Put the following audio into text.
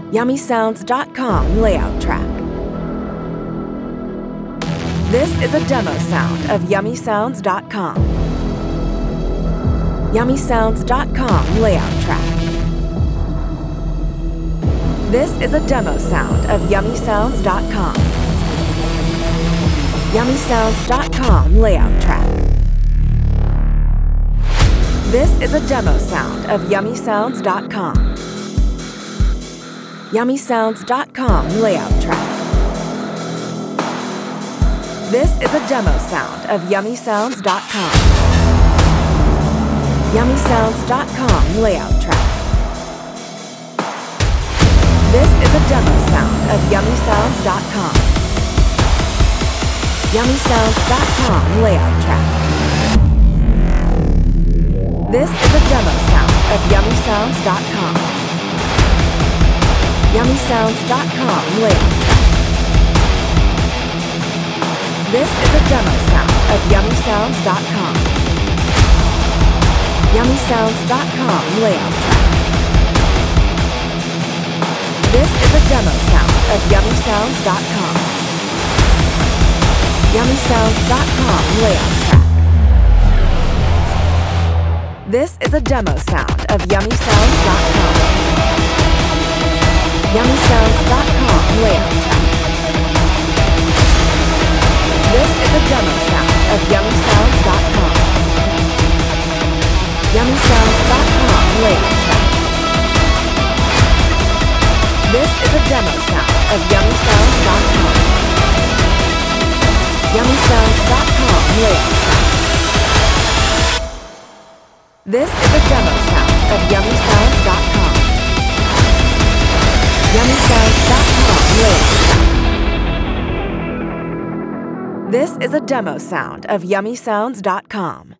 YummySounds.com layout track. This is a demo sound of YummySounds.com. YummySounds.com layout track. This is a demo sound of YummySounds.com. YummySounds.com layout track. This is a demo sound of YummySounds.com. YummySounds.com layout track. This is a demo sound of YummySounds.com. YummySounds.com layout track. This is a demo sound of YummySounds.com. YummySounds.com layout track. This is a demo sound of YummySounds.com. YummySounds.com layout track. This is a demo sound of YummySounds.com. YummySounds.com layout track. This is a demo sound of YummySounds.com. YummySounds.com layout track. This is a demo sound of YummySounds.com. YummySounds.com layout track. This is a demo sound of YummySounds.com. YummySounds.com layout track. This is a demo sound of YummySounds.com. YummySounds.com layout track. This is a demo sound of YummySounds.com. YummySounds.com layout track. This is a demo sound of YummySounds.com.